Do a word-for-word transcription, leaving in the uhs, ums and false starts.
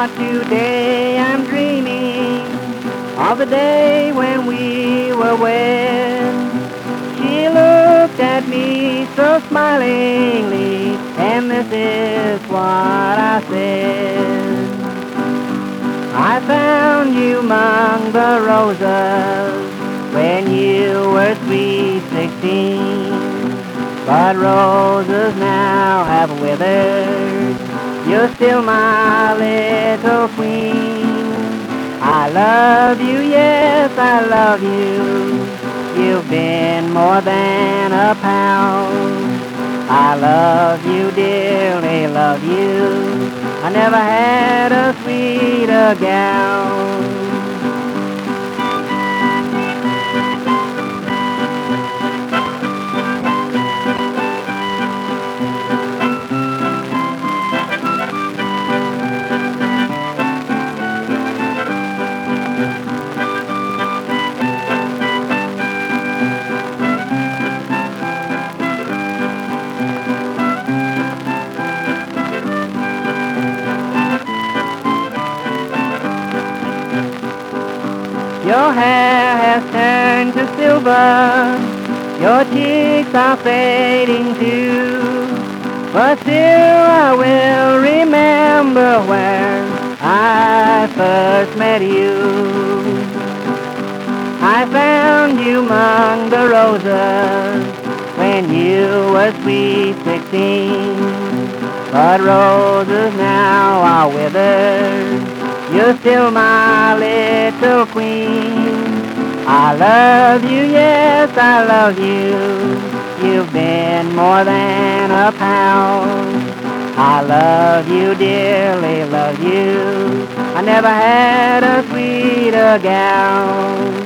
But today I'm dreaming of the day when we were wed. She looked at me so smilingly, and this is what I said. I found you among the roses when you were sweet sixteen, but roses now have withered. You're still my little queen. I love you, yes, I love you. You've been more than a pal. I love you, dearly love you. I never had a sweeter gal. Your hair has turned to silver, your cheeks are fading too, but still I will remember where I first met you. I found you among the roses when you were sweet sixteen, but roses now are withered. You're still my little queen. I love you, yes, I love you. You've been more than a pal. I love you, dearly love you. I never had a sweeter gal.